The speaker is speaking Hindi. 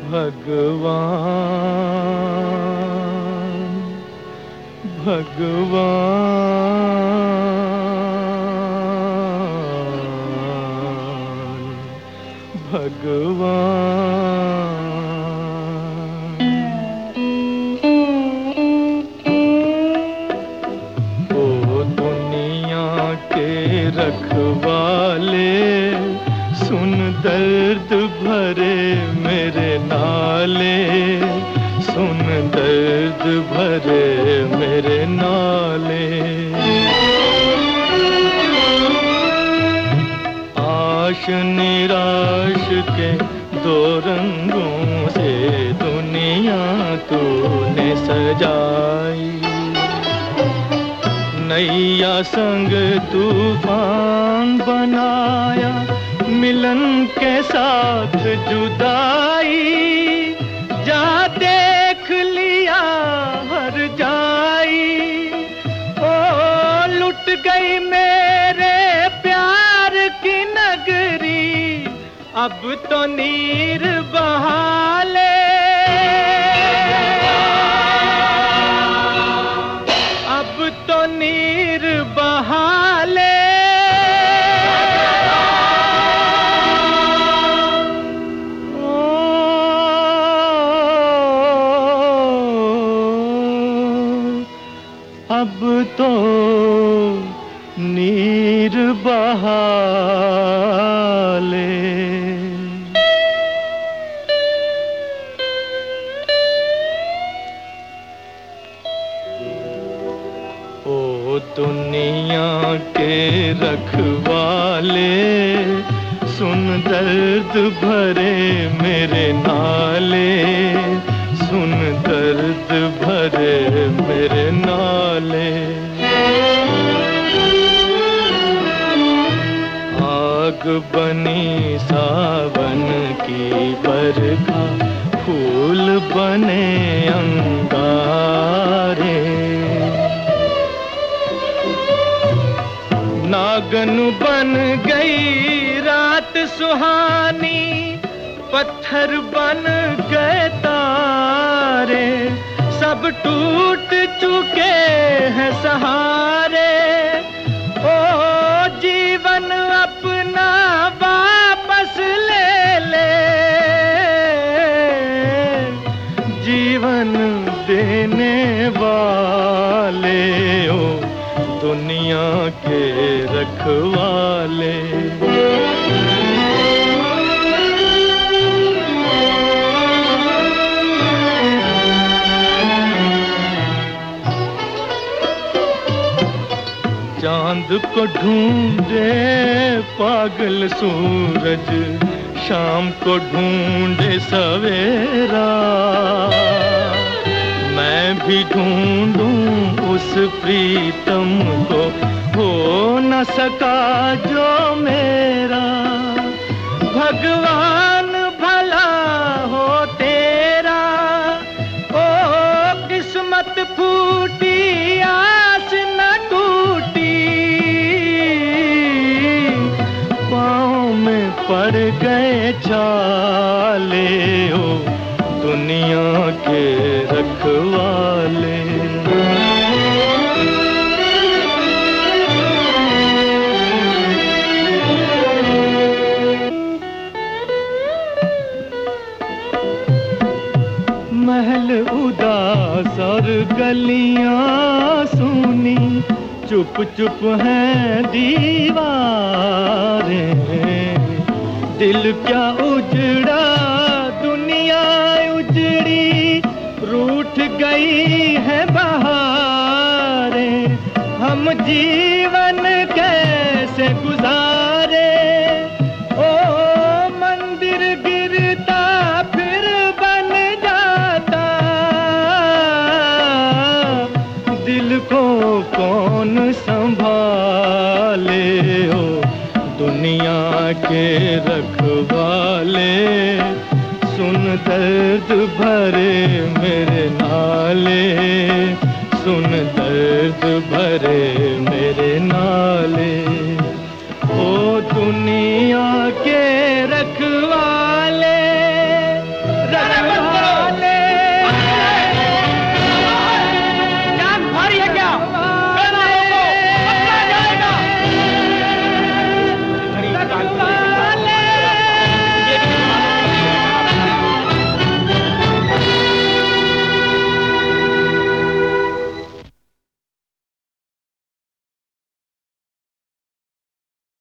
भगवान भगवान भगवान। ओ दुनिया के रखवाले, सुन दर्द भरे मेरे नाले, सुन दर्द भरे मेरे नाले। आश निराश के दो रंगों से दुनिया तूने सजाई, नैया संग तूफान बनाया, मिलन के साथ जुदाई। जा देख लिया हर जाई, ओ लुट गई मेरे प्यार की नगरी, अब तो नीर बहाले, अब तो नीर बहाले। अब तो नीर बहाले। ओ दुनिया के रखवाले, सुन दर्द भरे मेरे नाले, सुन दर्द भरे मेरे नाले। आग बनी सावन की बरखा, फूल बने अंगारे, नागन बन गई रात सुहानी, पत्थर बन गए तारे, सब टूट चुके हैं सहारे। ओ जीवन अपना वापस ले ले, जीवन देने वाले, ओ दुनिया के रखवाले। चांद को ढूंढे पागल सूरज, शाम को ढूंढे सवेरा, मैं भी ढूंढूं उस प्रीतम को, हो न सका जो मेरा। भगवान भला हो तेरा, ओ किस्मत फूटी आस न टूटी, पाँव में पड़ गए छाले, ओ दुनिया के रखवाले। महल उदास और गलियां सूनी, चुप चुप हैं दीवारें, दिल क्या उजड़ा दुनिया उजड़ी, रूठ गई है बहारें, हम जीवन कैसे गुजारे। ओ मंदिर गिरता फिर बन जाता, दिल को कौन संभाले, ओ दुनिया के रखवाले। सुन दर्द भरे मेरे नाले, सुन दर्द भरे मेरे नाले। ओ दुनिया